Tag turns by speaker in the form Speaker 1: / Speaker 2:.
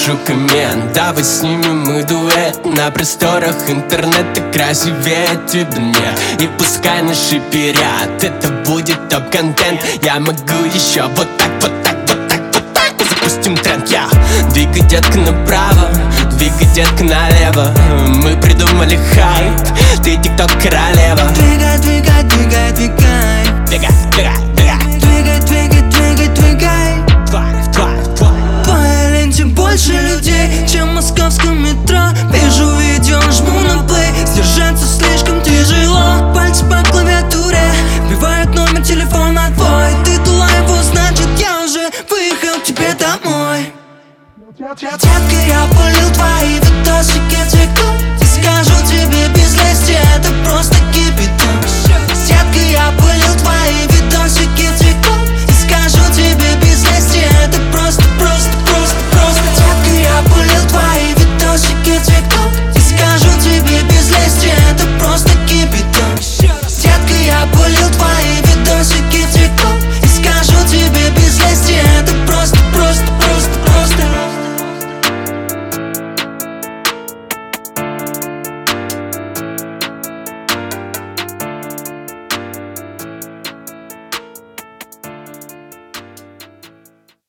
Speaker 1: напишу коммент. Давай снимем мы дуэт на просторах интернета, красивее тебя нет. И пускай наши пирят, это будет топ-контент. Я могу еще вот так, вот так, вот так, вот так. Запустим тренд, я двигай, детка, направо, двигай, детка, налево. Мы придумали хайп, ты тикток королева.
Speaker 2: Двигай, двигай, двигай, двигай.
Speaker 1: Двигай, двигай, двигай.
Speaker 2: Двигай, двигай, двигай, двигай. По ленте больше людей, чем в московском метро. Вижу видео, жму на плей, сдержаться слишком тяжело. Пальцы по клавиатуре вбивают номер телефона твой. Ты дала его, значит я уже выехал к тебе домой. Детка, я полюбил.